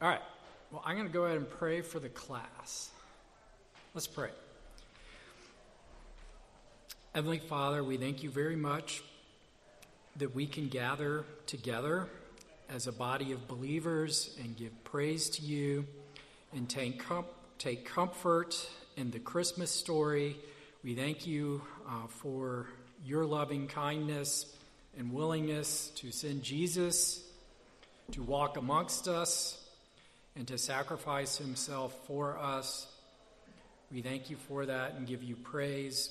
All right. Well, I'm going to go ahead and pray for the class. Let's pray. Heavenly Father, we thank you very much that we can gather together as a body of believers and give praise to you and take comfort in the Christmas story. We thank you for your loving kindness and willingness to send Jesus to walk amongst us and to sacrifice himself for us. We thank you for that and give you praise.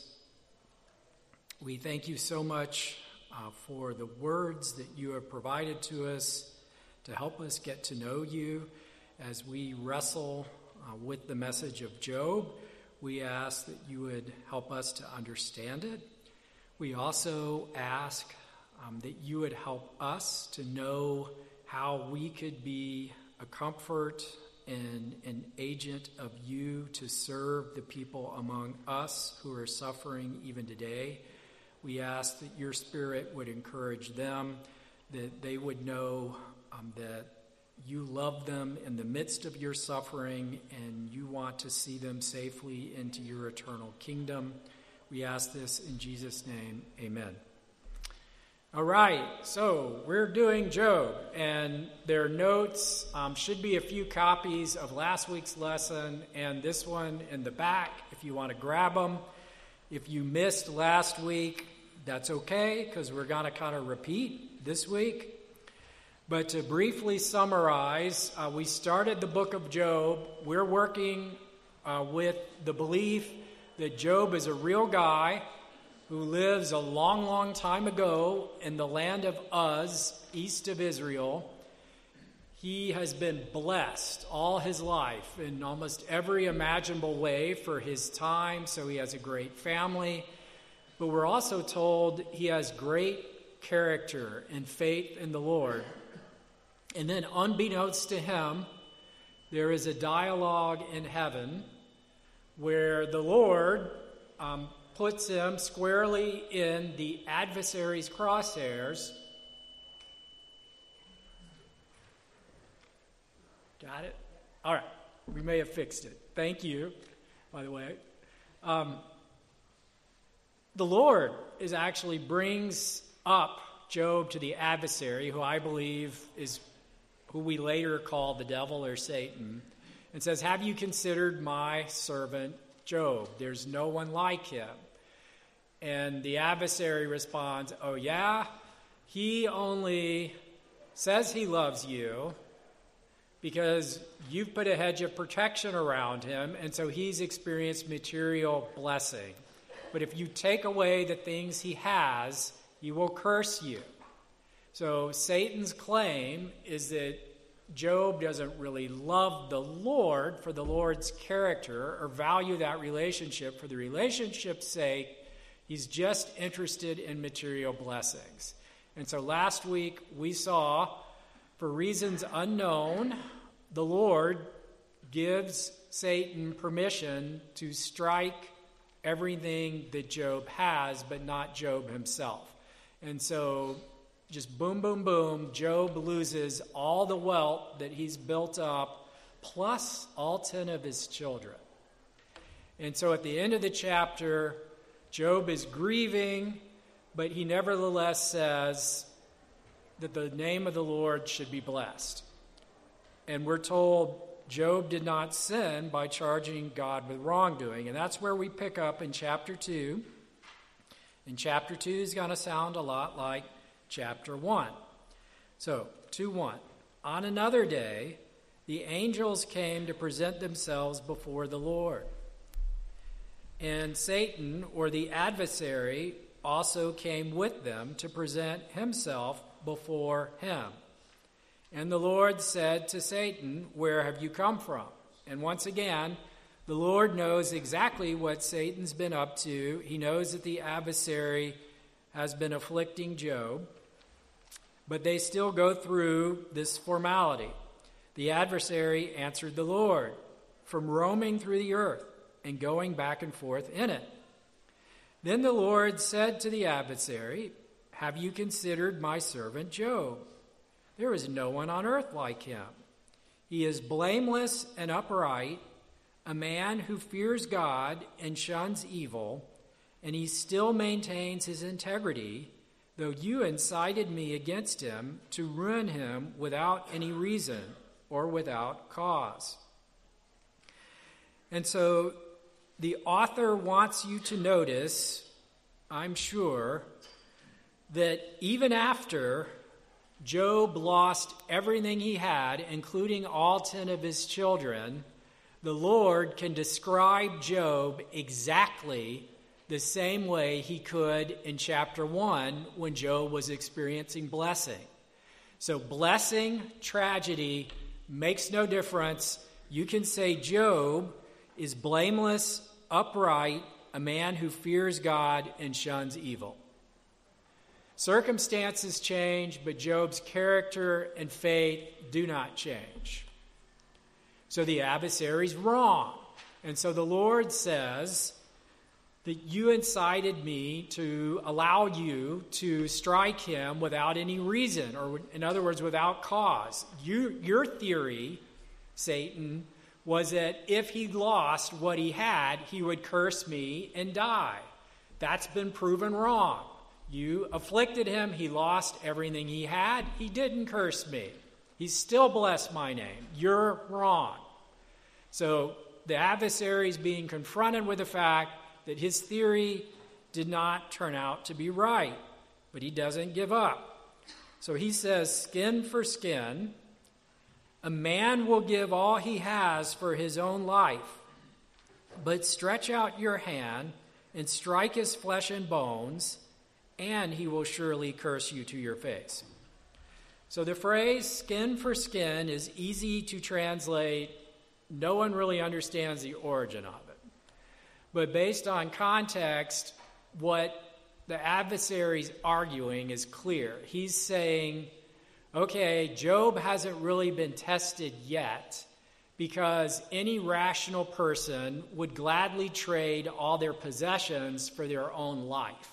We thank you so much for the words that you have provided to us to help us get to know you as we wrestle with the message of Job. We ask that you would help us to understand it. We also ask that you would help us to know how we could be a comfort and an agent of you to serve the people among us who are suffering even today. We ask that your Spirit would encourage them, that they would know that you love them in the midst of your suffering and you want to see them safely into your eternal kingdom. We ask this in Jesus' name, amen. All right, so we're doing Job, and their notes should be a few copies of last week's lesson and this one in the back if you want to grab them. If you missed last week, that's okay, because we're going to kind of repeat this week. But to briefly summarize, we started the book of Job. We're working with the belief that Job is a real guy who lives a long, long time ago in the land of Uz, east of Israel. He has been blessed all his life in almost every imaginable way for his time, so he has a great family. But we're also told he has great character and faith in the Lord. And then unbeknownst to him, there is a dialogue in heaven where the Lord puts him squarely in the adversary's crosshairs. Got it? All right. We may have fixed it. Thank you, by the way. The Lord actually brings up Job to the adversary, who I believe is who we later call the devil or Satan, and says, "Have you considered my servant Job? There's no one like him." And the adversary responds, "Oh yeah? He only says he loves you because you've put a hedge of protection around him, and so he's experienced material blessing. But if you take away the things he has, he will curse you." So Satan's claim is that Job doesn't really love the Lord for the Lord's character or value that relationship for the relationship's sake. He's just interested in material blessings. And so last week we saw, for reasons unknown, the Lord gives Satan permission to strike everything that Job has, but not Job himself. And so just boom, boom, boom, Job loses all the wealth that he's built up, plus all 10 of his children. And so at the end of the chapter, Job is grieving, but he nevertheless says that the name of the Lord should be blessed. And we're told Job did not sin by charging God with wrongdoing. And that's where we pick up in chapter 2. And chapter 2 is going to sound a lot like chapter 1. So, 2:1. On another day, the angels came to present themselves before the Lord. And Satan, or the adversary, also came with them to present himself before him. And the Lord said to Satan, "Where have you come from?" And once again, the Lord knows exactly what Satan's been up to. He knows that the adversary has been afflicting Job, but they still go through this formality. The adversary answered the Lord, "From roaming through the earth and going back and forth in it." Then the Lord said to the adversary, "Have you considered my servant Job? There is no one on earth like him. He is blameless and upright, a man who fears God and shuns evil, and he still maintains his integrity, though you incited me against him to ruin him without any reason or without cause." And so the author wants you to notice, I'm sure, that even after Job lost everything he had, including all 10 of his children, the Lord can describe Job exactly the same way he could in chapter 1 when Job was experiencing blessing. So blessing, tragedy makes no difference. You can say Job is blameless, upright, a man who fears God and shuns evil. Circumstances change, but Job's character and faith do not change. So the adversary's wrong. And so the Lord says that you incited me to allow you to strike him without any reason, or in other words, without cause. Your theory, Satan, was that if he lost what he had, he would curse me and die. That's been proven wrong. You afflicted him. He lost everything he had. He didn't curse me. He still blessed my name. You're wrong. So the adversary is being confronted with the fact that his theory did not turn out to be right, but he doesn't give up. So he says, skin for skin, a man will give all he has for his own life, but stretch out your hand and strike his flesh and bones, and he will surely curse you to your face. So the phrase skin for skin is easy to translate. No one really understands the origin of it. But based on context, what the adversary's arguing is clear. He's saying, okay, Job hasn't really been tested yet because any rational person would gladly trade all their possessions for their own life.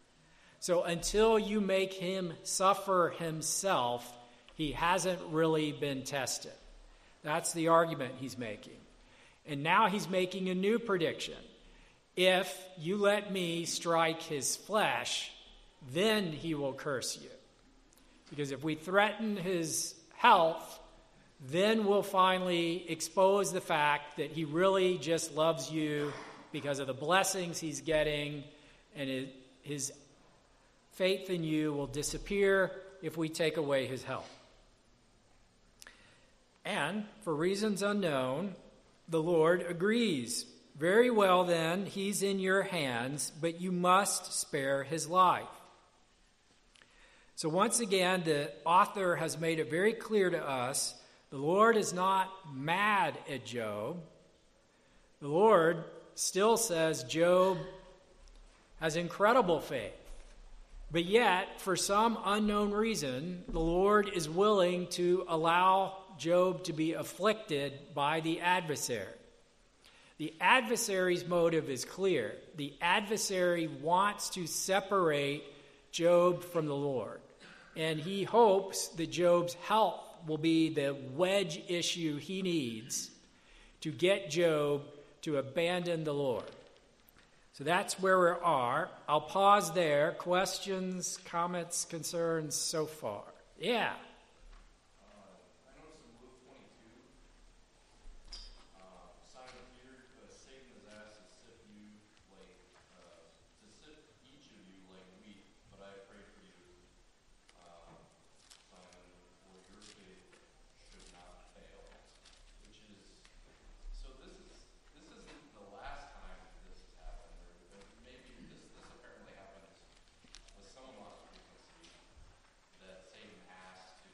So until you make him suffer himself, he hasn't really been tested. That's the argument he's making. And now he's making a new prediction. If you let me strike his flesh, then he will curse you. Because if we threaten his health, then we'll finally expose the fact that he really just loves you because of the blessings he's getting, and his faith in you will disappear if we take away his health. And for reasons unknown, the Lord agrees. Very well, then, he's in your hands, but you must spare his life. So once again, the author has made it very clear to us, the Lord is not mad at Job. The Lord still says Job has incredible faith. But yet, for some unknown reason, the Lord is willing to allow Job to be afflicted by the adversary. The adversary's motive is clear. The adversary wants to separate Job from the Lord. And he hopes that Job's health will be the wedge issue he needs to get Job to abandon the Lord. So that's where we are. I'll pause there. Questions, comments, concerns so far? Yeah. That Satan asked to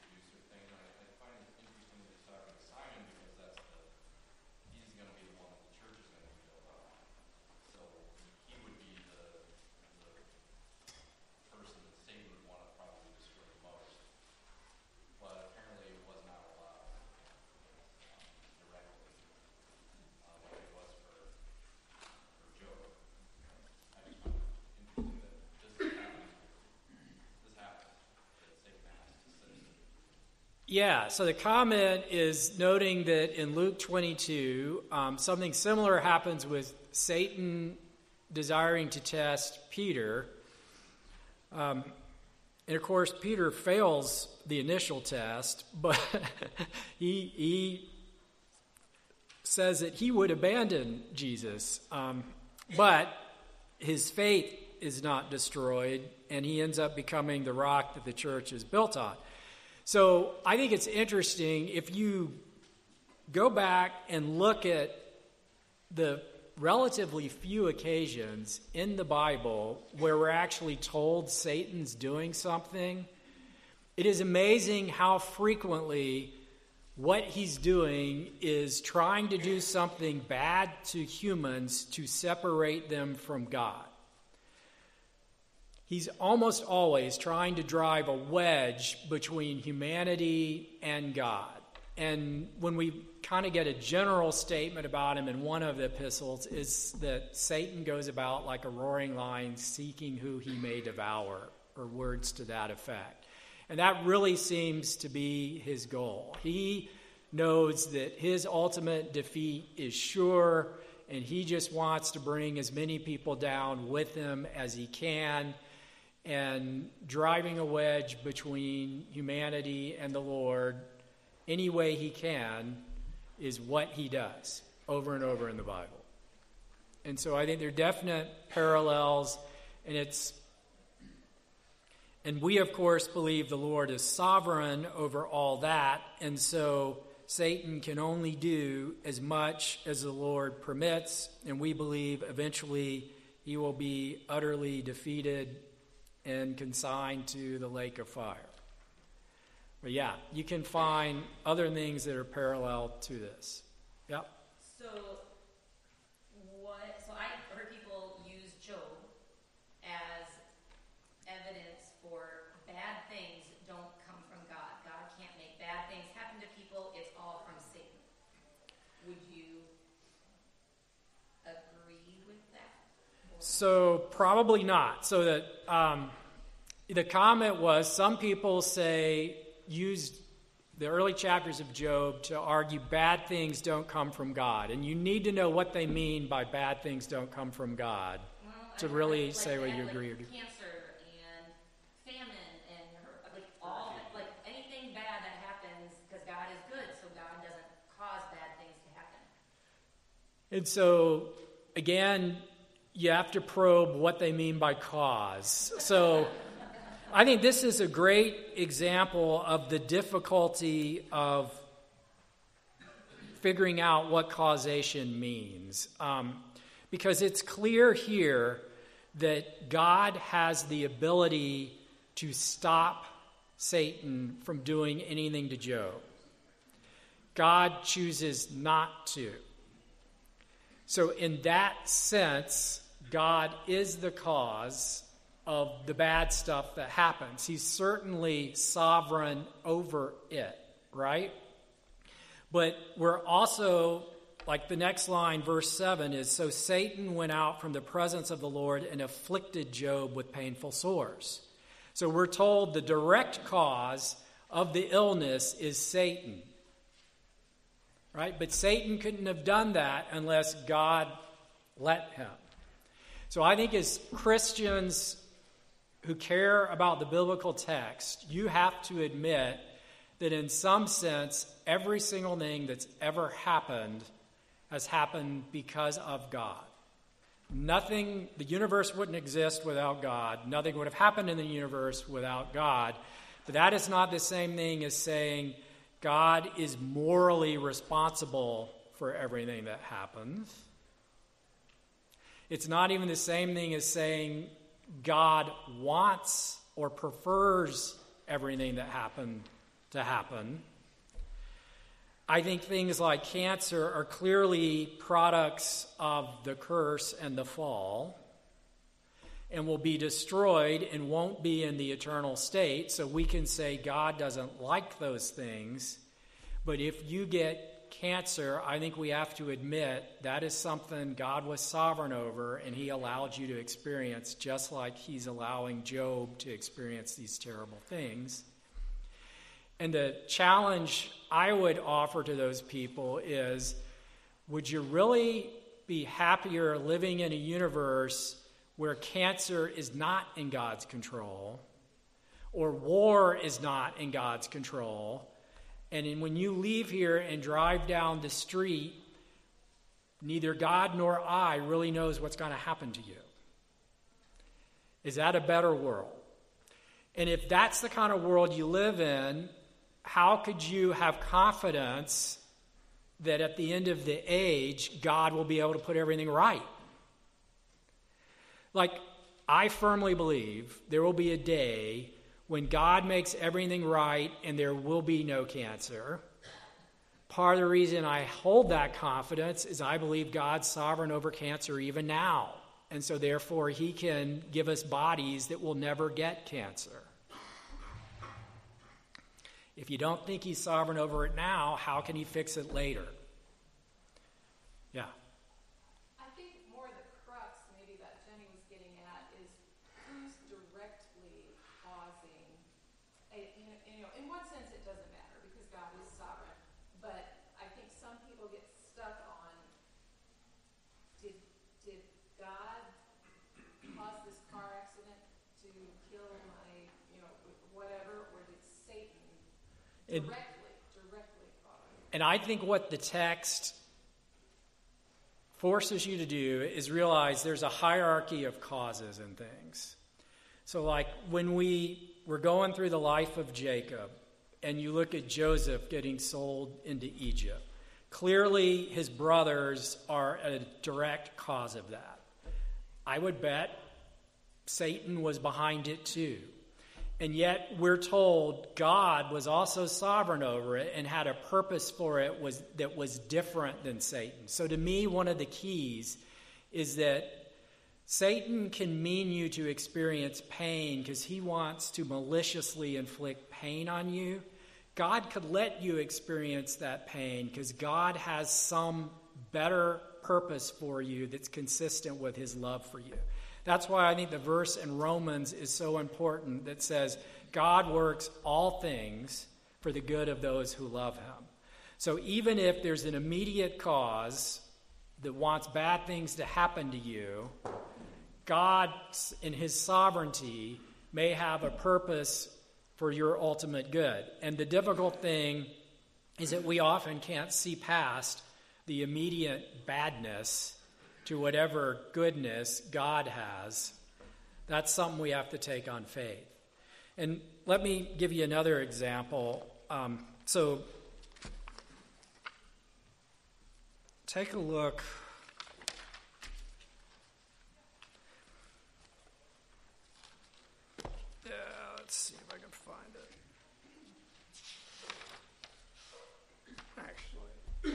Yeah, so the comment is noting that in Luke 22, something similar happens with Satan desiring to test Peter. And of course, Peter fails the initial test, but he says that he would abandon Jesus. But his faith is not destroyed, and he ends up becoming the rock that the church is built on. So I think it's interesting if you go back and look at the relatively few occasions in the Bible where we're actually told Satan's doing something. It is amazing how frequently what he's doing is trying to do something bad to humans to separate them from God. He's almost always trying to drive a wedge between humanity and God. And when we kind of get a general statement about him in one of the epistles, is that Satan goes about like a roaring lion seeking who he may devour, or words to that effect. And that really seems to be his goal. He knows that his ultimate defeat is sure, and he just wants to bring as many people down with him as he can. And driving a wedge between humanity and the Lord any way he can is what he does over and over in the Bible. And so I think there are definite parallels, and we of course believe the Lord is sovereign over all that, and so Satan can only do as much as the Lord permits, and we believe eventually he will be utterly defeated and consigned to the lake of fire. But yeah, you can find other things that are parallel to this. Yep. So I heard people use Job as evidence for bad things don't come from God. God can't make bad things happen to people. It's all from Satan. Would you agree with that? So probably not. So that the comment was, some people used the early chapters of Job to argue bad things don't come from God. And you need to know what they mean by bad things don't come from God to really say whether you agree or do. Cancer and famine and anything bad that happens, because God is good, so God doesn't cause bad things to happen. And so, again, you have to probe what they mean by cause. So I think this is a great example of the difficulty of figuring out what causation means. Because it's clear here that God has the ability to stop Satan from doing anything to Job. God chooses not to. So in that sense, God is the cause of the bad stuff that happens. He's certainly sovereign over it, right? But we're also, like the next line, verse 7 is, so Satan went out from the presence of the Lord and afflicted Job with painful sores. So we're told the direct cause of the illness is Satan, right? But Satan couldn't have done that unless God let him. So I think as Christians who care about the biblical text, you have to admit that in some sense, every single thing that's ever happened has happened because of God. The universe wouldn't exist without God. Nothing would have happened in the universe without God. But that is not the same thing as saying God is morally responsible for everything that happens. It's not even the same thing as saying God wants or prefers everything that happened to happen. I think things like cancer are clearly products of the curse and the fall and will be destroyed and won't be in the eternal state. So we can say God doesn't like those things. But if you get cancer, I think we have to admit that is something God was sovereign over, and he allowed you to experience, just like he's allowing Job to experience these terrible things. And the challenge I would offer to those people is, would you really be happier living in a universe where cancer is not in God's control, or war is not in God's control, and when you leave here and drive down the street, neither God nor I really knows what's going to happen to you? Is that a better world? And if that's the kind of world you live in, how could you have confidence that at the end of the age, God will be able to put everything right? Like, I firmly believe there will be a day when God makes everything right and there will be no cancer. Part of the reason I hold that confidence is I believe God's sovereign over cancer even now. And so therefore he can give us bodies that will never get cancer. If you don't think he's sovereign over it now, how can he fix it later? Yeah. I think more the crux maybe that Jenny was getting at is who's directly causing, in one sense it doesn't matter because God is sovereign, but I think some people get stuck on, did God cause this car accident to kill my, whatever, or did Satan directly cause it? And I think what the text forces you to do is realize there's a hierarchy of causes and things. So like when we were going through the life of Jacob and you look at Joseph getting sold into Egypt, clearly his brothers are a direct cause of that. I would bet Satan was behind it too. And yet we're told God was also sovereign over it and had a purpose for it that was different than Satan. So to me, one of the keys is that Satan can mean you to experience pain because he wants to maliciously inflict pain on you. God could let you experience that pain because God has some better purpose for you that's consistent with his love for you. That's why I think the verse in Romans is so important that says, God works all things for the good of those who love him. So even if there's an immediate cause that wants bad things to happen to you, God, in his sovereignty, may have a purpose for your ultimate good. And the difficult thing is that we often can't see past the immediate badness to whatever goodness God has. That's something we have to take on faith. And let me give you another example. So take a look. Let's see if I can find it. Actually.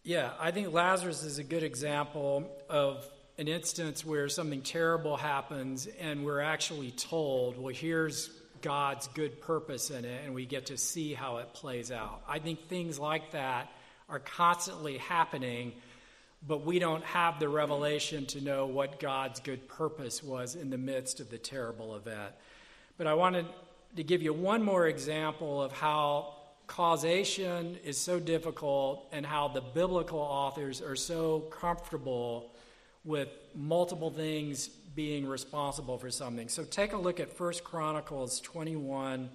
Yeah, I think Lazarus is a good example of an instance where something terrible happens and we're actually told, well, here's God's good purpose in it, and we get to see how it plays out. I think things like that are constantly happening, but we don't have the revelation to know what God's good purpose was in the midst of the terrible event. But I wanted to give you one more example of how causation is so difficult and how the biblical authors are so comfortable with multiple things being responsible for something. So take a look at 1 Chronicles 21:1.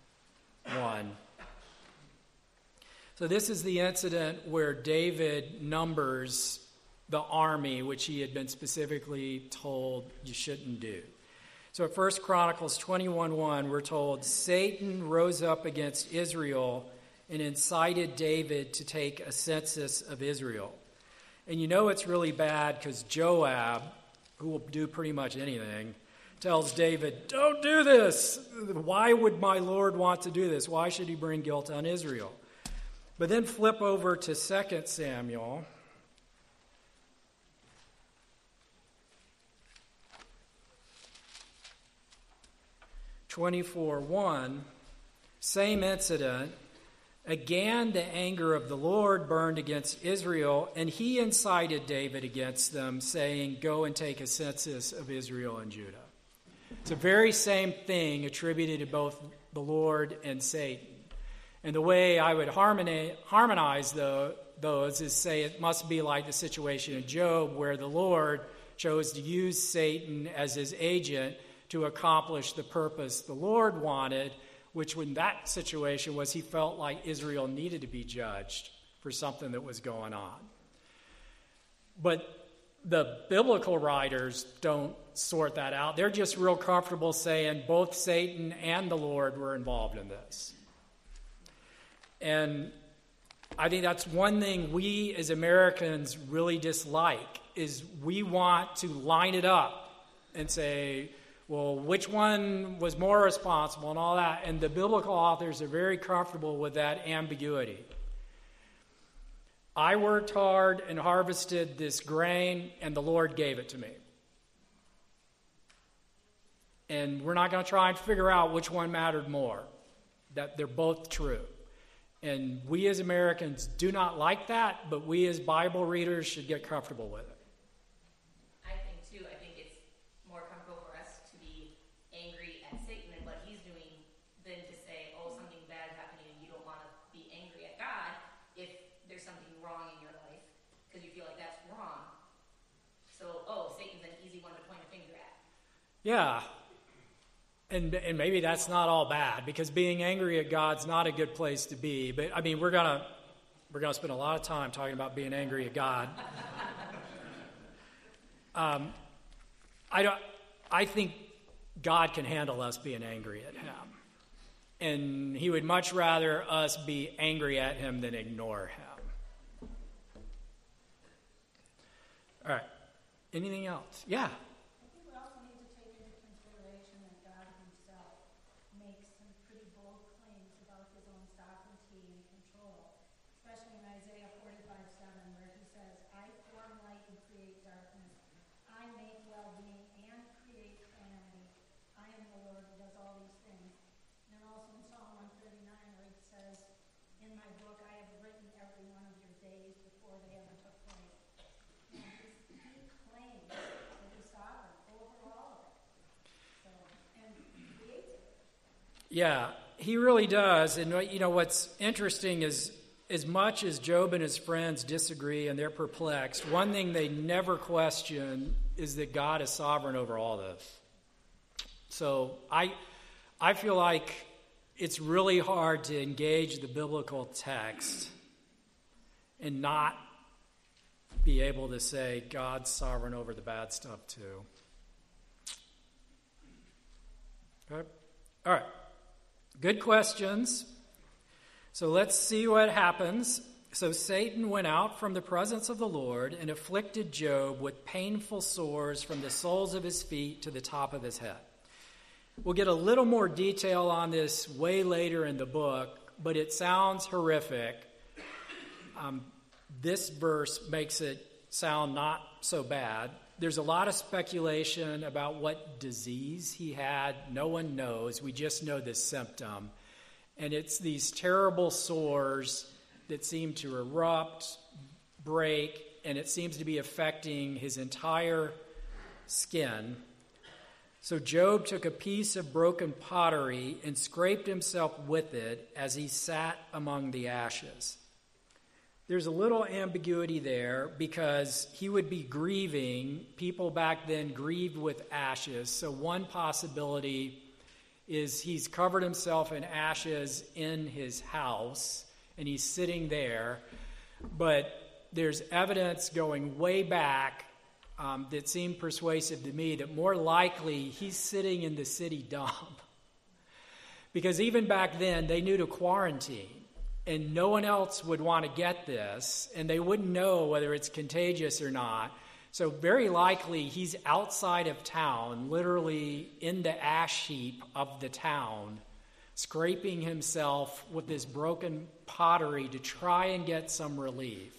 So this is the incident where David numbers the army, which he had been specifically told you shouldn't do. So at 1 Chronicles 21:1, we're told, Satan rose up against Israel and incited David to take a census of Israel. And you know it's really bad because Joab, who will do pretty much anything, tells David, don't do this. Why would my Lord want to do this? Why should he bring guilt on Israel? But then flip over to 2 Samuel. (24:1), same incident. Again, the anger of the Lord burned against Israel, and he incited David against them, saying, go and take a census of Israel and Judah. It's the very same thing attributed to both the Lord and Satan. And the way I would harmonize those is say it must be like the situation in Job, where the Lord chose to use Satan as his agent to accomplish the purpose the Lord wanted, which in that situation was he felt like Israel needed to be judged for something that was going on. But the biblical writers don't sort that out. They're just real comfortable saying both Satan and the Lord were involved in this. And I think that's one thing we as Americans really dislike, is we want to line it up and say, well, which one was more responsible and all that. And the biblical authors are very comfortable with that ambiguity. I worked hard and harvested this grain, and the Lord gave it to me. And we're not going to try and figure out which one mattered more. That they're both true. And we as Americans do not like that, but we as Bible readers should get comfortable with it. I think too. I think it's more comfortable for us to be angry at Satan and what he's doing than to say, oh, something bad happening and you don't want to be angry at God if there's something wrong in your life because you feel like that's wrong. So, oh, Satan's an easy one to point a finger at. Yeah. And maybe that's not all bad, because being angry at God's not a good place to be. But I mean, we're gonna spend a lot of time talking about being angry at God. I think God can handle us being angry at him, and he would much rather us be angry at him than ignore him. All right. Anything else? Yeah. Yeah, he really does. And you know what's interesting is, as much as Job and his friends disagree and they're perplexed, one thing they never question is that God is sovereign over all this. So I feel like it's really hard to engage the biblical text and not be able to say God's sovereign over the bad stuff too. Okay? All right. Good questions. So let's see what happens. So Satan went out from the presence of the Lord and afflicted Job with painful sores from the soles of his feet to the top of his head. We'll get a little more detail on this way later in the book, but it sounds horrific. this verse makes it sound not so bad. There's a lot of speculation about what disease he had. No one knows. We just know the symptom. And it's these terrible sores that seem to erupt, break, and it seems to be affecting his entire skin. So Job took a piece of broken pottery and scraped himself with it as he sat among the ashes. There's a little ambiguity there because he would be grieving. People back then grieved with ashes. So one possibility is he's covered himself in ashes in his house and he's sitting there. But there's evidence going way back that seemed persuasive to me that more likely he's sitting in the city dump. Because even back then, they knew to quarantine, and no one else would want to get this, and they wouldn't know whether it's contagious or not. So very likely he's outside of town, literally in the ash heap of the town, scraping himself with this broken pottery to try and get some relief.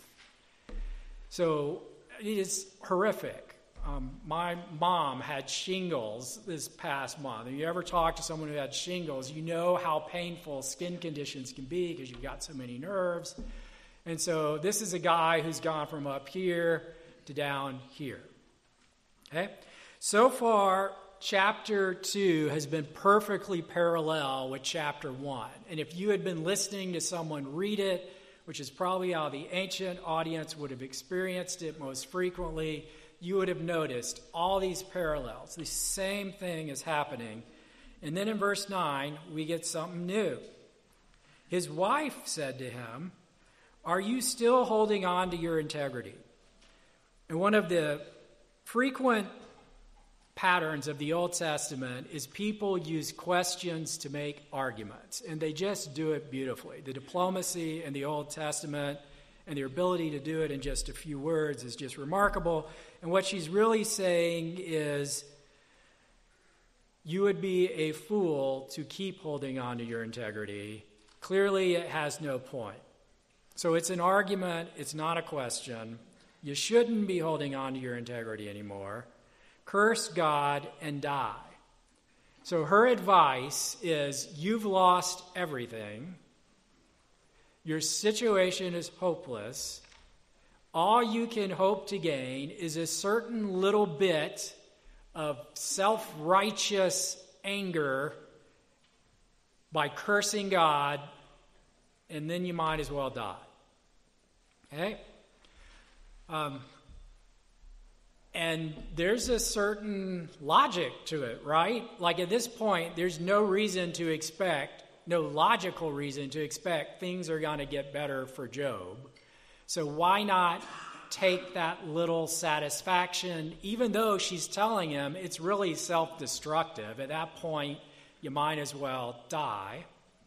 So it is horrific. My mom had shingles this past month. If you ever talk to someone who had shingles, you know how painful skin conditions can be because you've got so many nerves. And so this is a guy who's gone from up here to down here. Okay? So far, chapter 2 has been perfectly parallel with chapter 1. And if you had been listening to someone read it, which is probably how the ancient audience would have experienced it most frequently, you would have noticed all these parallels. The same thing is happening. And then in verse 9, we get something new. His wife said to him, "Are you still holding on to your integrity?" And one of the frequent patterns of the Old Testament is people use questions to make arguments, and they just do it beautifully. The diplomacy in the Old Testament and their ability to do it in just a few words is just remarkable. And what she's really saying is, you would be a fool to keep holding on to your integrity. Clearly, it has no point. So it's an argument, it's not a question. You shouldn't be holding on to your integrity anymore. Curse God and die. So her advice is, you've lost everything. Your situation is hopeless. All you can hope to gain is a certain little bit of self-righteous anger by cursing God, and then you might as well die. Okay? And there's a certain logic to it, right? Like at this point, there's no logical reason to expect things are going to get better for Job. So why not take that little satisfaction, even though she's telling him it's really self-destructive? At that point, you might as well die.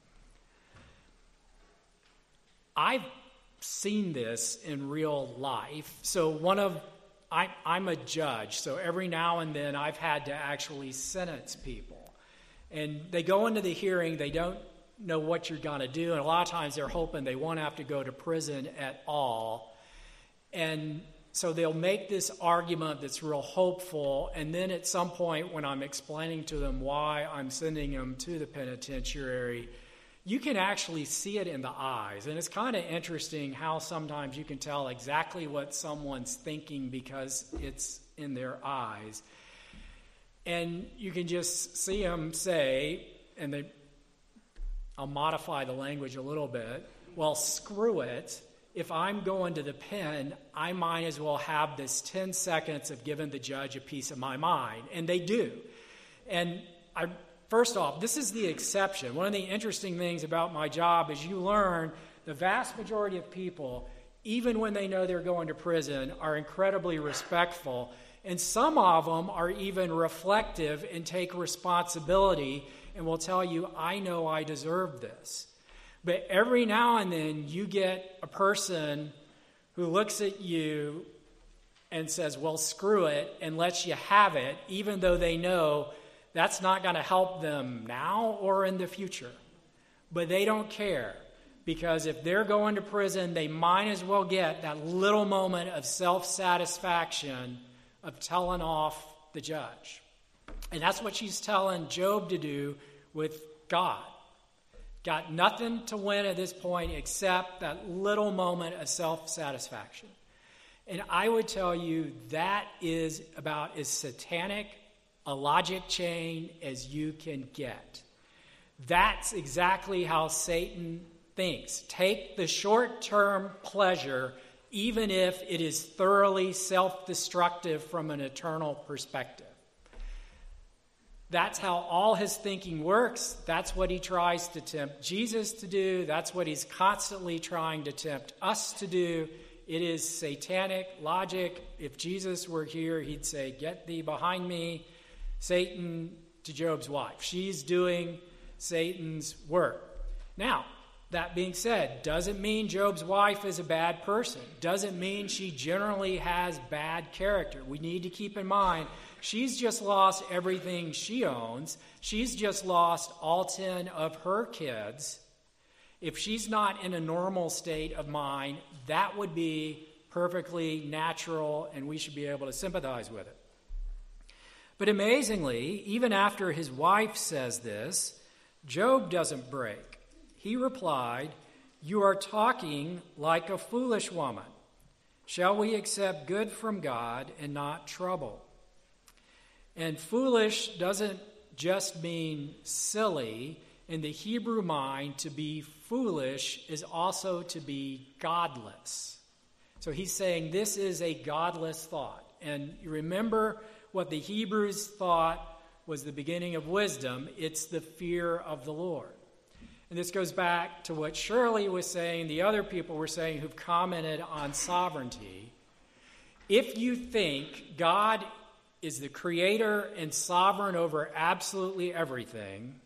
I've seen this in real life. So I'm a judge, so every now and then I've had to actually sentence people. And they go into the hearing, they don't know what you're going to do, and a lot of times they're hoping they won't have to go to prison at all. And so they'll make this argument that's real hopeful, and then at some point when I'm explaining to them why I'm sending them to the penitentiary, you can actually see it in the eyes. And it's kind of interesting how sometimes you can tell exactly what someone's thinking because it's in their eyes. And you can just see them say, and I'll modify the language a little bit, well, screw it. If I'm going to the pen, I might as well have this 10 seconds of giving the judge a piece of my mind. And they do. And first off, this is the exception. One of the interesting things about my job is you learn the vast majority of people, even when they know they're going to prison, are incredibly respectful. And some of them are even reflective and take responsibility and will tell you, I know I deserve this. But every now and then you get a person who looks at you and says, well, screw it, and lets you have it, even though they know that's not going to help them now or in the future. But they don't care because if they're going to prison, they might as well get that little moment of self-satisfaction of telling off the judge. And that's what she's telling Job to do with God. Got nothing to win at this point except that little moment of self-satisfaction. And I would tell you that is about as satanic a logic chain as you can get. That's exactly how Satan thinks. Take the short-term pleasure, even if it is thoroughly self-destructive from an eternal perspective. That's how all his thinking works. That's what he tries to tempt Jesus to do. That's what he's constantly trying to tempt us to do. It is satanic logic. If Jesus were here, he'd say, "Get thee behind me," Satan to Job's wife. She's doing Satan's work. Now, that being said, doesn't mean Job's wife is a bad person. Doesn't mean she generally has bad character. We need to keep in mind, she's just lost everything she owns. She's just lost all 10 of her kids. If she's not in a normal state of mind, that would be perfectly natural, and we should be able to sympathize with it. But amazingly, even after his wife says this, Job doesn't break. He replied, "You are talking like a foolish woman. Shall we accept good from God and not trouble?" And foolish doesn't just mean silly. In the Hebrew mind, to be foolish is also to be godless. So he's saying this is a godless thought. And you remember what the Hebrews thought was the beginning of wisdom. It's the fear of the Lord. And this goes back to what Shirley was saying, the other people were saying who've commented on sovereignty. If you think God is the creator and sovereign over absolutely everything,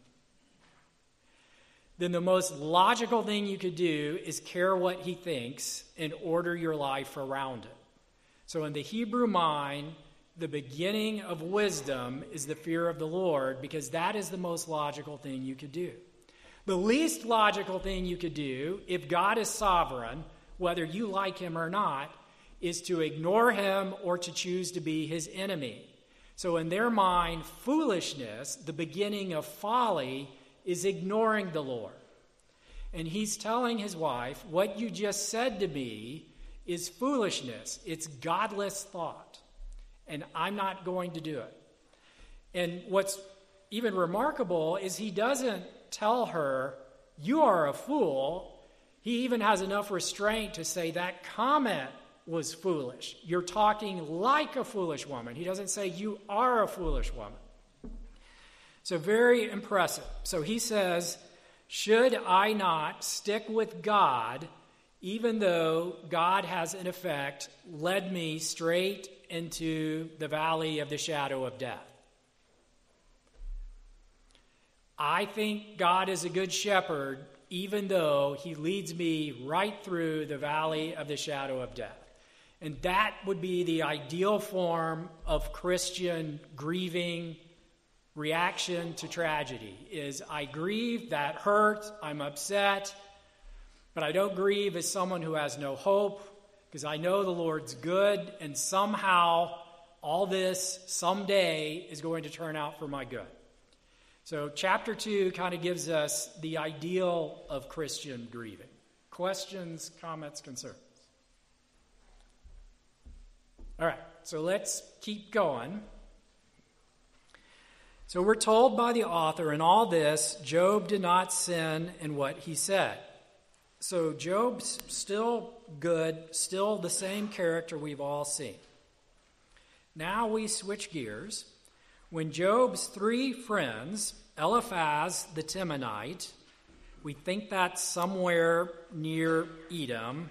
then the most logical thing you could do is care what he thinks and order your life around it. So in the Hebrew mind, the beginning of wisdom is the fear of the Lord, because that is the most logical thing you could do. The least logical thing you could do, if God is sovereign, whether you like him or not, is to ignore him or to choose to be his enemy. So in their mind, foolishness, the beginning of folly, is ignoring the Lord. And he's telling his wife, what you just said to me is foolishness. It's godless thought. And I'm not going to do it. And what's even remarkable is he doesn't tell her, "You are a fool." He even has enough restraint to say that comment was foolish. You're talking like a foolish woman. He doesn't say you are a foolish woman. So very impressive. So he says, should I not stick with God, even though God has in effect led me straight into the valley of the shadow of death? I think God is a good shepherd, even though he leads me right through the valley of the shadow of death. And that would be the ideal form of Christian grieving reaction to tragedy, is I grieve, that hurts, I'm upset, but I don't grieve as someone who has no hope, because I know the Lord's good, and somehow all this someday is going to turn out for my good. So chapter 2 kind of gives us the ideal of Christian grieving. Questions, comments, concerns? All right, so let's keep going. So we're told by the author, in all this, Job did not sin in what he said. So Job's still good, still the same character we've all seen. Now we switch gears. When Job's 3 friends, Eliphaz the Temanite, we think that's somewhere near Edom,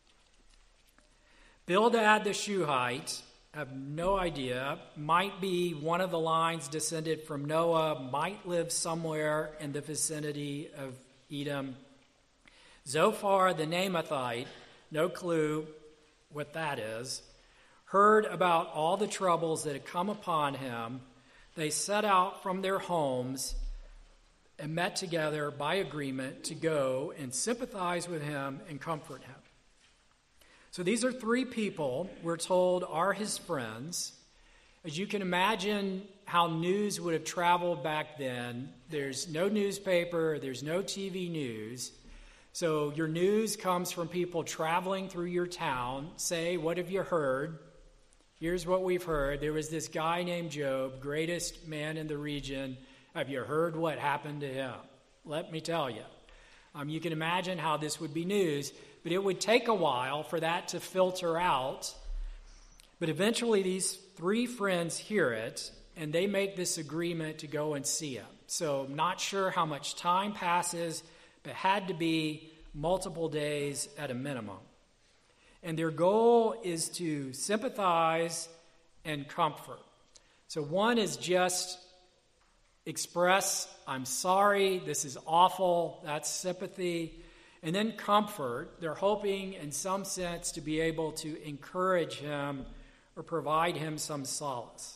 Bildad the Shuhite, I have no idea, might be one of the lines descended from Noah, might live somewhere in the vicinity of Edom. Zophar the Naamathite, no clue what that is, heard about all the troubles that had come upon him. They set out from their homes and met together by agreement to go and sympathize with him and comfort him. So these are three people we're told are his friends. As you can imagine how news would have traveled back then, there's no newspaper, there's no TV news. So your news comes from people traveling through your town. Say, what have you heard? Here's what we've heard. There was this guy named Job, greatest man in the region. Have you heard what happened to him? Let me tell you. You can imagine how this would be news, but it would take a while for that to filter out. But eventually these three friends hear it, and they make this agreement to go and see him. So I'm not sure how much time passes, but had to be multiple days at a minimum. And their goal is to sympathize and comfort. So one is just express, I'm sorry, this is awful, that's sympathy. And then comfort, they're hoping in some sense to be able to encourage him or provide him some solace.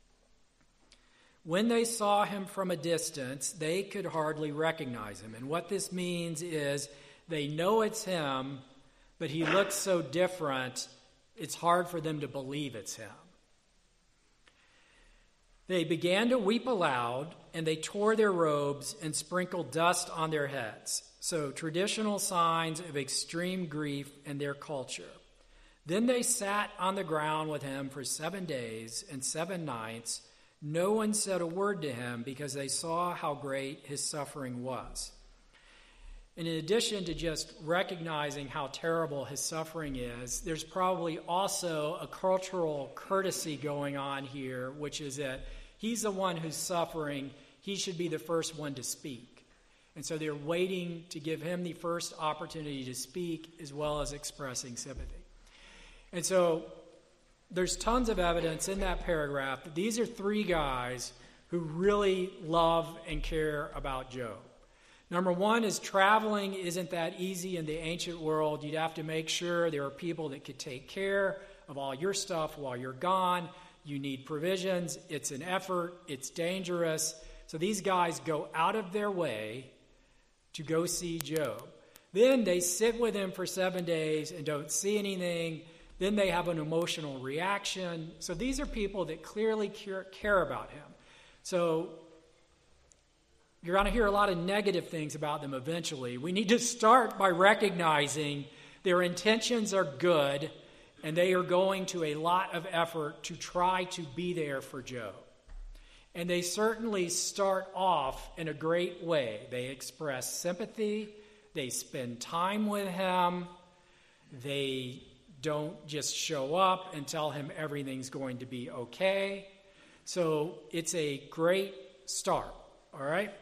When they saw him from a distance, they could hardly recognize him. And what this means is they know it's him, but he looks so different, it's hard for them to believe it's him. They began to weep aloud, and they tore their robes and sprinkled dust on their heads. So traditional signs of extreme grief in their culture. Then they sat on the ground with him for 7 days and 7 nights. No one said a word to him because they saw how great his suffering was. And in addition to just recognizing how terrible his suffering is, there's probably also a cultural courtesy going on here, which is that he's the one who's suffering. He should be the first one to speak. And so they're waiting to give him the first opportunity to speak as well as expressing sympathy. And so there's tons of evidence in that paragraph that these are three guys who really love and care about Job. Number one is traveling isn't that easy in the ancient world. You'd have to make sure there are people that could take care of all your stuff while you're gone. You need provisions. It's an effort. It's dangerous. So these guys go out of their way to go see Job. Then they sit with him for 7 days and don't see anything. Then they have an emotional reaction. So these are people that clearly care about him. So you're going to hear a lot of negative things about them eventually. We need to start by recognizing their intentions are good, and they are going to a lot of effort to try to be there for Job. And they certainly start off in a great way. They express sympathy. They spend time with him. They don't just show up and tell him everything's going to be okay. So it's a great start, all right?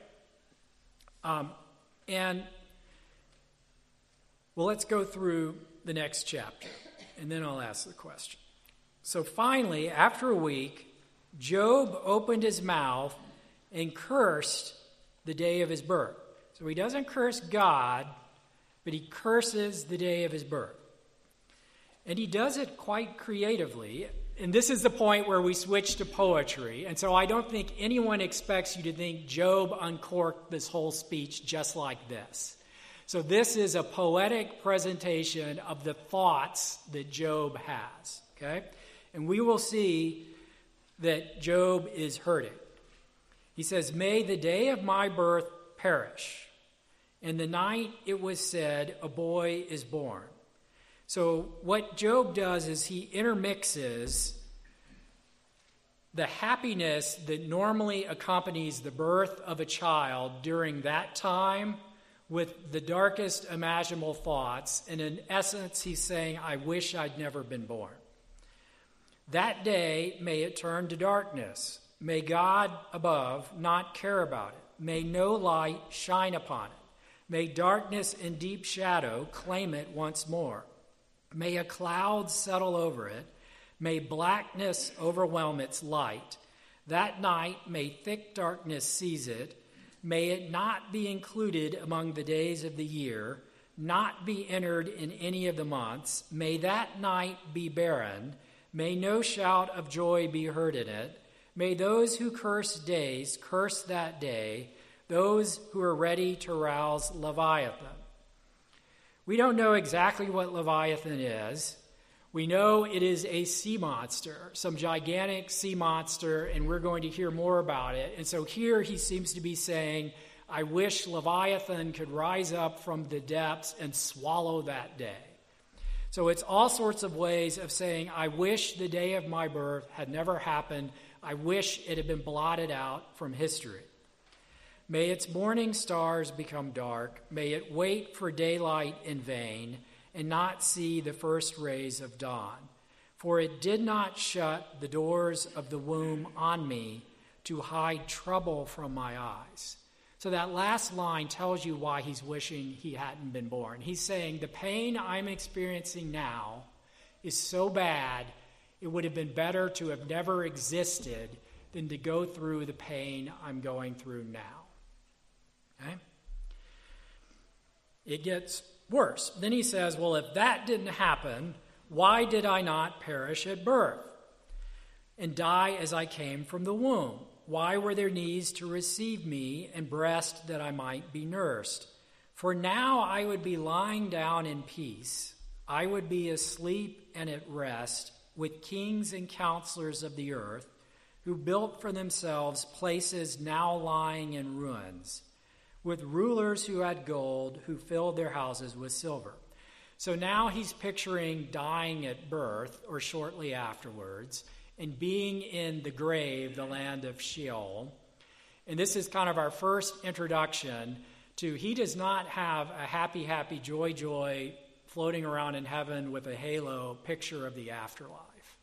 Let's go through the next chapter, and then I'll ask the question. So finally, after a week, Job opened his mouth and cursed the day of his birth. So he doesn't curse God, but he curses the day of his birth. And he does it quite creatively. And this is the point where we switch to poetry. And so I don't think anyone expects you to think Job uncorked this whole speech just like this. So this is a poetic presentation of the thoughts that Job has. Okay? And we will see that Job is hurting. He says, "May the day of my birth perish. And the night it was said, a boy is born." So what Job does is he intermixes the happiness that normally accompanies the birth of a child during that time with the darkest imaginable thoughts. And in essence, he's saying, I wish I'd never been born. That day, may it turn to darkness. May God above not care about it. May no light shine upon it. May darkness and deep shadow claim it once more. May a cloud settle over it. May blackness overwhelm its light. That night may thick darkness seize it. May it not be included among the days of the year, not be entered in any of the months. May that night be barren. May no shout of joy be heard in it. May those who curse days curse that day. those who are ready to rouse Leviathan. We don't know exactly what Leviathan is. We know it is a sea monster, some gigantic sea monster, and we're going to hear more about it. And so here he seems to be saying, I wish Leviathan could rise up from the depths and swallow that day. So it's all sorts of ways of saying, I wish the day of my birth had never happened. I wish it had been blotted out from history. May its morning stars become dark. May it wait for daylight in vain and not see the first rays of dawn. For it did not shut the doors of the womb on me to hide trouble from my eyes. So that last line tells you why he's wishing he hadn't been born. He's saying the pain I'm experiencing now is so bad, it would have been better to have never existed than to go through the pain I'm going through now. Okay? It gets worse. Then he says, well, if that didn't happen, why did I not perish at birth and die as I came from the womb? Why were there knees to receive me and breast that I might be nursed? For now I would be lying down in peace. I would be asleep and at rest with kings and counselors of the earth who built for themselves places now lying in ruins, with rulers who had gold, who filled their houses with silver. So now he's picturing dying at birth or shortly afterwards and being in the grave, the land of Sheol. And this is kind of our first introduction to he does not have a happy, happy, joy, joy floating around in heaven with a halo picture of the afterlife.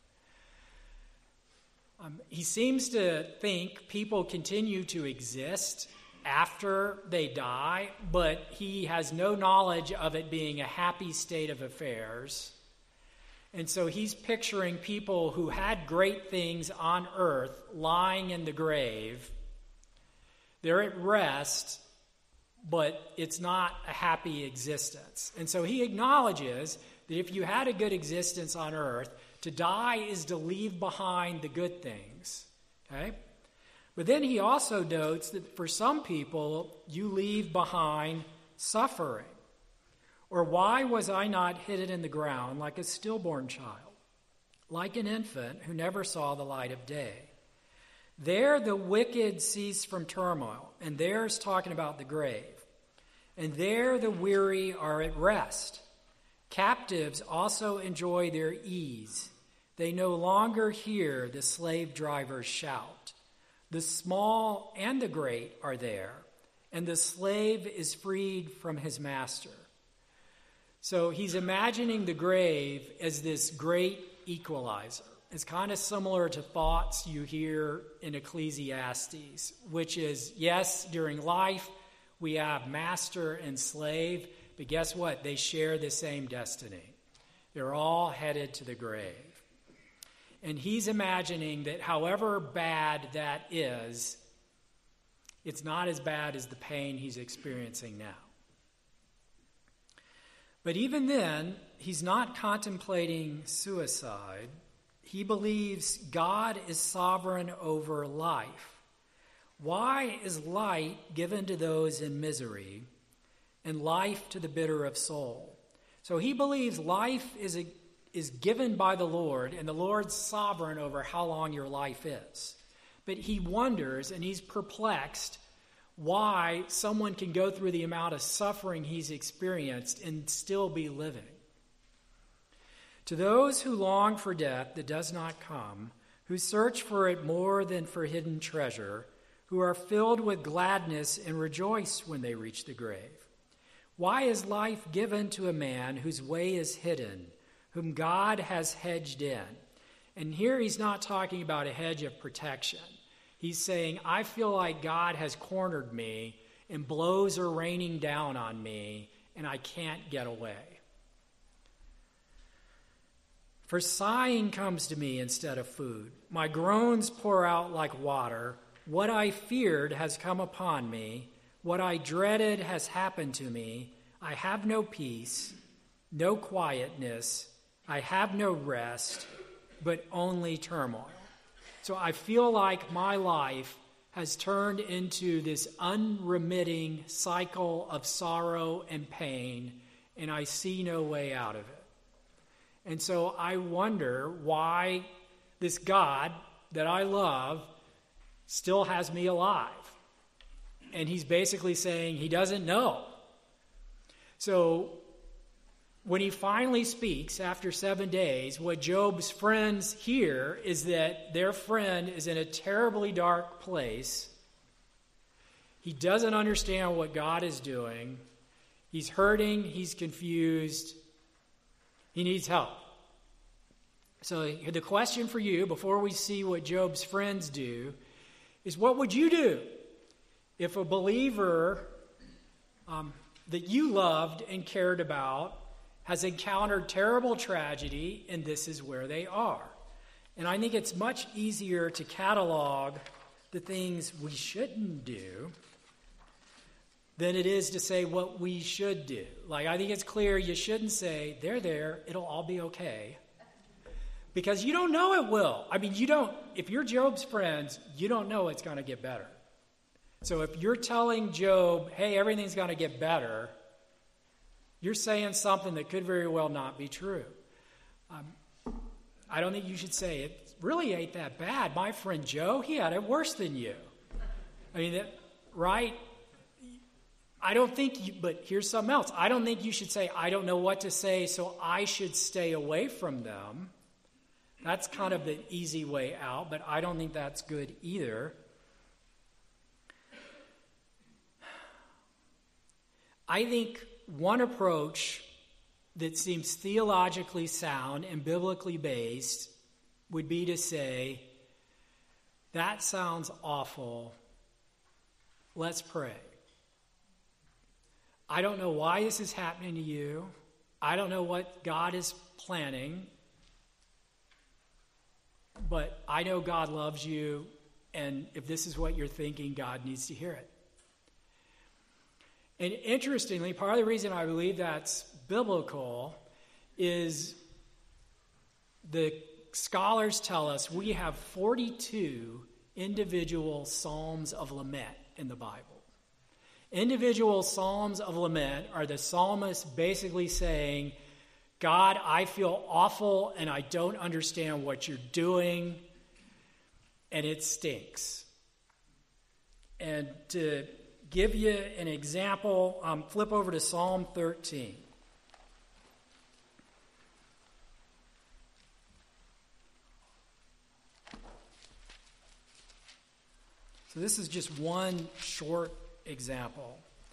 He seems to think people continue to exist after they die, but he has no knowledge of it being a happy state of affairs. And so he's picturing people who had great things on earth lying in the grave. They're at rest, but it's not a happy existence. And so he acknowledges that if you had a good existence on earth, to die is to leave behind the good things. Okay? But then he also notes that for some people, you leave behind suffering. Or why was I not hidden in the ground like a stillborn child, like an infant who never saw the light of day? There the wicked cease from turmoil, and there's talking about the grave. And there the weary are at rest. Captives also enjoy their ease. They no longer hear the slave drivers shout. The small and the great are there, and the slave is freed from his master. So he's imagining the grave as this great equalizer. It's kind of similar to thoughts you hear in Ecclesiastes, which is, yes, during life we have master and slave, but guess what? They share the same destiny. They're all headed to the grave. And he's imagining that however bad that is, it's not as bad as the pain he's experiencing now. But even then, he's not contemplating suicide. He believes God is sovereign over life. Why is light given to those in misery and life to the bitter of soul? So he believes life is given by the Lord, and the Lord's sovereign over how long your life is. But he wonders, and he's perplexed, why someone can go through the amount of suffering he's experienced and still be living. To those who long for death that does not come, who search for it more than for hidden treasure, who are filled with gladness and rejoice when they reach the grave. Why is life given to a man whose way is hidden, whom God has hedged in? And here he's not talking about a hedge of protection. He's saying, I feel like God has cornered me and blows are raining down on me and I can't get away. For sighing comes to me instead of food. My groans pour out like water. What I feared has come upon me. What I dreaded has happened to me. I have no peace, no quietness. I have no rest, but only turmoil. So I feel like my life has turned into this unremitting cycle of sorrow and pain, and I see no way out of it. And so I wonder why this God that I love still has me alive. And he's basically saying he doesn't know. So when he finally speaks after 7 days, what Job's friends hear is that their friend is in a terribly dark place. He doesn't understand what God is doing. He's hurting. He's confused. He needs help. So the question for you, before we see what Job's friends do, is what would you do if a believer that you loved and cared about has encountered terrible tragedy, and this is where they are? And I think it's much easier to catalog the things we shouldn't do than it is to say what we should do. Like, I think it's clear you shouldn't say, they're there, it'll all be okay. Because you don't know it will. I mean, if you're Job's friends, you don't know it's going to get better. So if you're telling Job, hey, everything's going to get better, you're saying something that could very well not be true. I don't think you should say, it really ain't that bad. My friend Joe, he had it worse than you. I mean, right? I don't think but here's something else. I don't think you should say, I don't know what to say, so I should stay away from them. That's kind of the easy way out, but I don't think that's good either. I think one approach that seems theologically sound and biblically based would be to say, that sounds awful. Let's pray. I don't know why this is happening to you. I don't know what God is planning. But I know God loves you, and if this is what you're thinking, God needs to hear it. And interestingly, part of the reason I believe that's biblical is the scholars tell us we have 42 individual psalms of lament in the Bible. Individual psalms of lament are the psalmist basically saying, God, I feel awful and I don't understand what you're doing, and it stinks. And to give you an example, flip over to Psalm 13. So this is just one short example.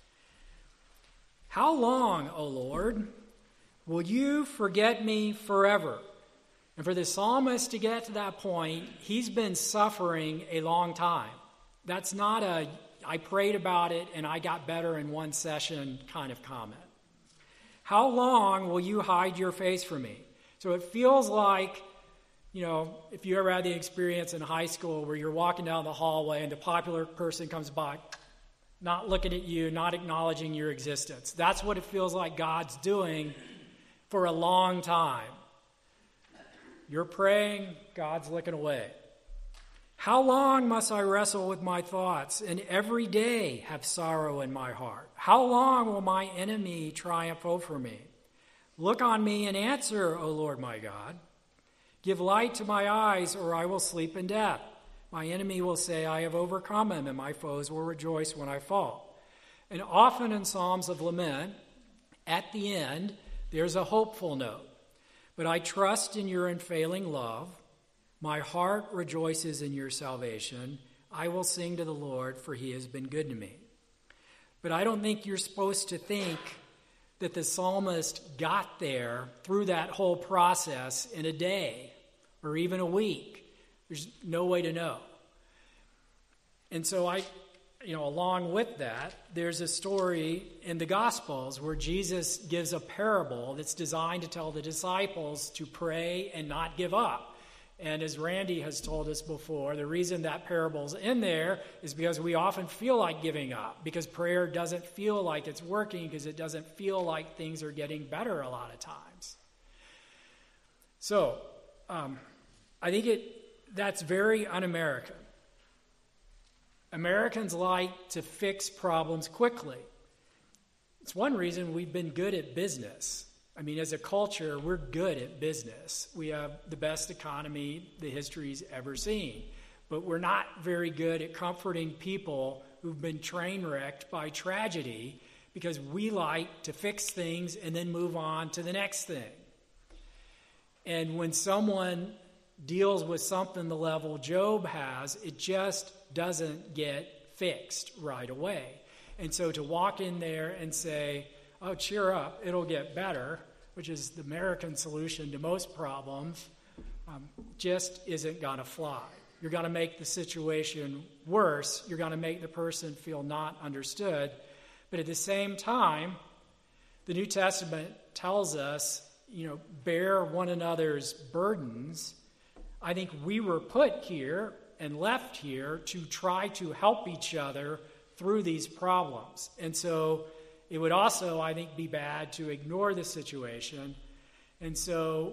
How long, O Lord, will you forget me forever? And for the psalmist to get to that point, he's been suffering a long time. That's not I prayed about it and I got better in one session kind of comment. How long will you hide your face from me? So it feels like, if you ever had the experience in high school where you're walking down the hallway and the popular person comes by, not looking at you, not acknowledging your existence. That's what it feels like God's doing for a long time. You're praying, God's looking away. How long must I wrestle with my thoughts and every day have sorrow in my heart? How long will my enemy triumph over me? Look on me and answer, O Lord my God. Give light to my eyes, or I will sleep in death. My enemy will say, I have overcome him, and my foes will rejoice when I fall. And often in Psalms of Lament, at the end, there's a hopeful note. But I trust in your unfailing love. My heart rejoices in your salvation. I will sing to the Lord, for he has been good to me. But I don't think you're supposed to think that the psalmist got there through that whole process in a day or even a week. There's no way to know. And so along with that, there's a story in the Gospels where Jesus gives a parable that's designed to tell the disciples to pray and not give up. And as Randy has told us before, the reason that parable's in there is because we often feel like giving up, because prayer doesn't feel like it's working, because it doesn't feel like things are getting better a lot of times. So, I think that's very un-American. Americans like to fix problems quickly. It's one reason we've been good at business. I mean, as a culture, we're good at business. We have the best economy the history's ever seen. But we're not very good at comforting people who've been train wrecked by tragedy, because we like to fix things and then move on to the next thing. And when someone deals with something the level Job has, it just doesn't get fixed right away. And so to walk in there and say, oh, cheer up, it'll get better, which is the American solution to most problems, just isn't going to fly. You're going to make the situation worse. You're going to make the person feel not understood. But at the same time, the New Testament tells us, bear one another's burdens. I think we were put here and left here to try to help each other through these problems. And so it would also, I think, be bad to ignore the situation. And so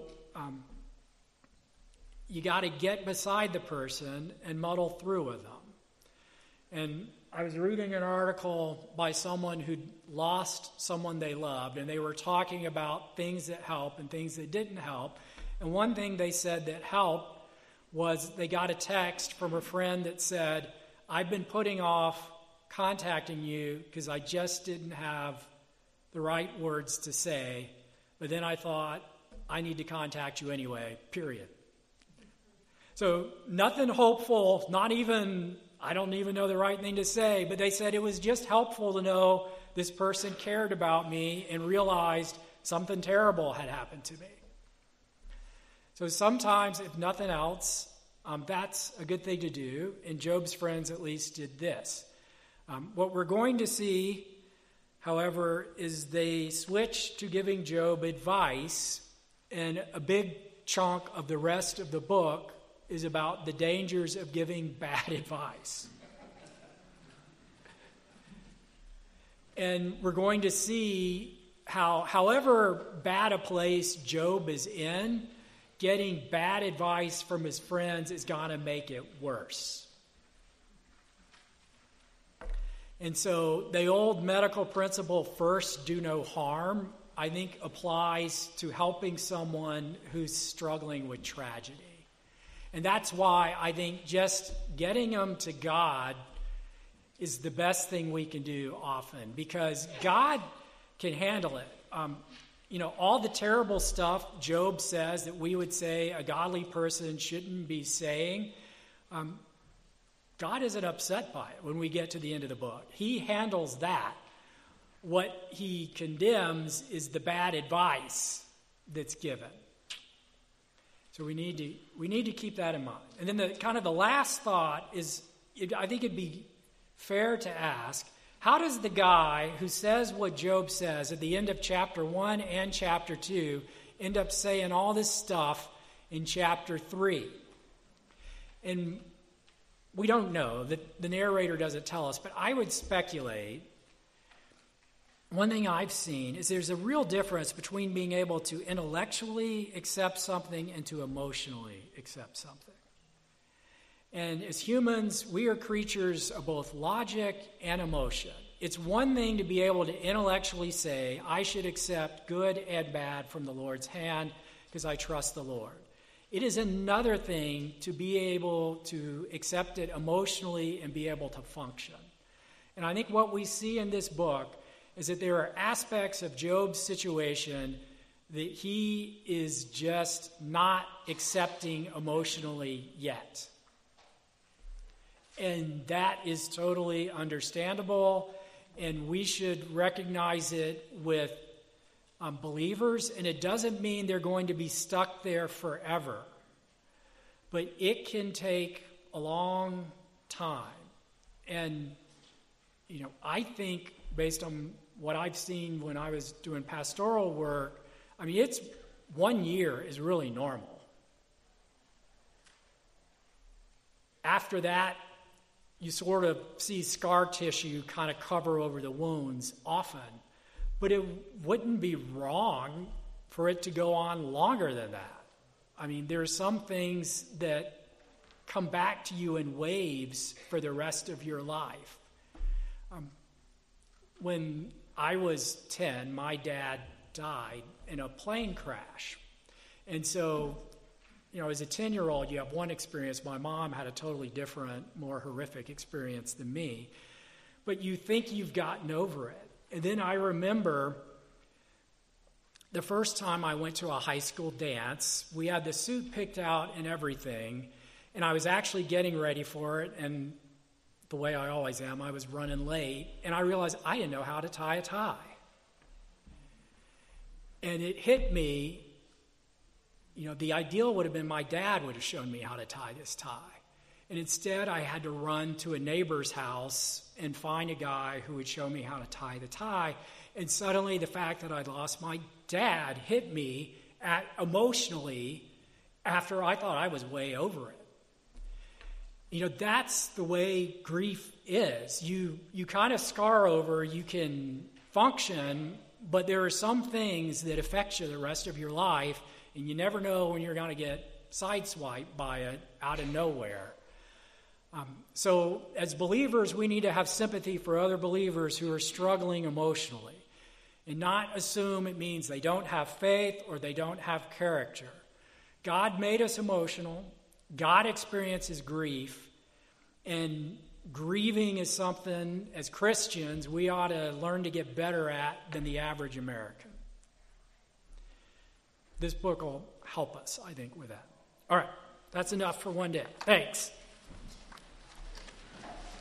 you got to get beside the person and muddle through with them. And I was reading an article by someone who'd lost someone they loved, and they were talking about things that help and things that didn't help. And one thing they said that helped was they got a text from a friend that said, I've been putting off contacting you because I just didn't have the right words to say, but then I thought, I need to contact you anyway, period. So nothing hopeful, not even, I don't even know the right thing to say, but they said it was just helpful to know this person cared about me and realized something terrible had happened to me. So sometimes, if nothing else, that's a good thing to do, and Job's friends at least did this. What we're going to see, however, is they switch to giving Job advice, and a big chunk of the rest of the book is about the dangers of giving bad advice. And we're going to see how, however bad a place Job is in, getting bad advice from his friends is going to make it worse. And so the old medical principle, first do no harm, I think applies to helping someone who's struggling with tragedy. And that's why I think just getting them to God is the best thing we can do often, because God can handle it. All the terrible stuff Job says that we would say a godly person shouldn't be saying, God isn't upset by it when we get to the end of the book. He handles that. What he condemns is the bad advice that's given. So we need to keep that in mind. And then the last thought is, I think it'd be fair to ask, how does the guy who says what Job says at the end of chapter 1 and chapter 2 end up saying all this stuff in chapter 3? And we don't know. The narrator doesn't tell us, but I would speculate. One thing I've seen is there's a real difference between being able to intellectually accept something and to emotionally accept something. And as humans, we are creatures of both logic and emotion. It's one thing to be able to intellectually say, I should accept good and bad from the Lord's hand because I trust the Lord. It is another thing to be able to accept it emotionally and be able to function. And I think what we see in this book is that there are aspects of Job's situation that he is just not accepting emotionally yet. And that is totally understandable, and we should recognize it with believers, and it doesn't mean they're going to be stuck there forever. But it can take a long time. And, I think based on what I've seen when I was doing pastoral work, it's 1 year is really normal. After that, you sort of see scar tissue kind of cover over the wounds often. But it wouldn't be wrong for it to go on longer than that. There are some things that come back to you in waves for the rest of your life. When I was 10, my dad died in a plane crash. And so, as a 10-year-old, you have one experience. My mom had a totally different, more horrific experience than me. But you think you've gotten over it. And then I remember the first time I went to a high school dance. We had the suit picked out and everything, and I was actually getting ready for it, and the way I always am, I was running late, and I realized I didn't know how to tie a tie. And it hit me, the ideal would have been my dad would have shown me how to tie this tie. And instead, I had to run to a neighbor's house and find a guy who would show me how to tie the tie. And suddenly, the fact that I'd lost my dad hit me emotionally after I thought I was way over it. That's the way grief is. You kind of scar over, you can function, but there are some things that affect you the rest of your life, and you never know when you're going to get sideswiped by it out of nowhere. So as believers, we need to have sympathy for other believers who are struggling emotionally and not assume it means they don't have faith or they don't have character. God made us emotional. God experiences grief. And grieving is something, as Christians, we ought to learn to get better at than the average American. This book will help us, I think, with that. All right, that's enough for one day. Thanks.